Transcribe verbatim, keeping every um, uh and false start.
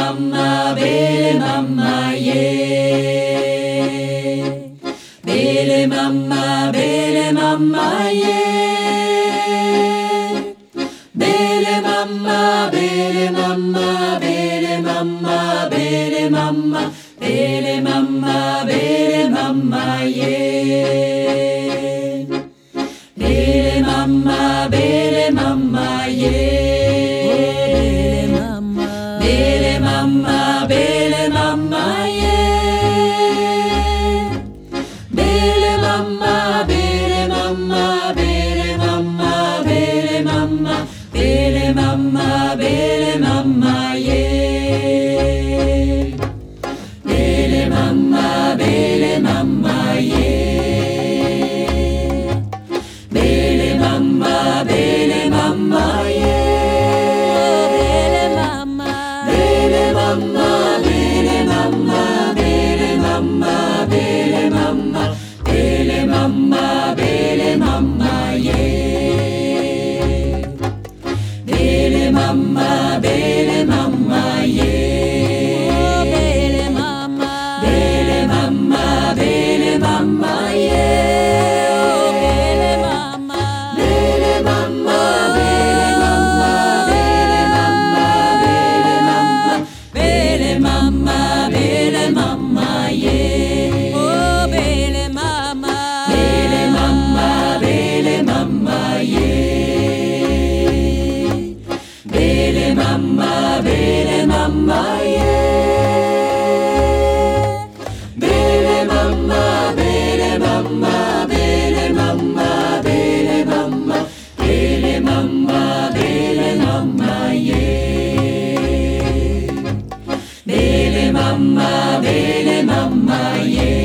mamma, bele mamma, yeah. Bele mamma, bele mamma, yeah. Bele mamma, bele mamma, bele mamma, bele mamma, bele mamma, bele mamma, yeah. Bele mamma, bele mamma, yeah. Bele mamma, bele mamma, yeah. Bele mamma, bele mamma, bele mamma, bele mamma, bele mamma, bele mamma, yeah. Bele mamma, bele mamma, yeah. Bele mamma, bele mamma, yeah. Bele mamma, bele mamma, bele mamma, bele mamma, bele mamma, bele mamma, bele mamma, yeah. Bele mamma, bele mamma, yeah. Bele mamma, bele mamma, bele mamma, yeah. Bele mamma, bele mamma, bele mamma, bele mamma, bele mamma, bele mamma, yeah. Oh, bele mamma, bele mamma, bele mamma, yeah. Bele mamma, bele mamma, yeah. Bele mamma, bele mamma, bele mamma, bele mamma, bele mamma, bele mamma, yeah. Bele mamma, bele mamma, yeah.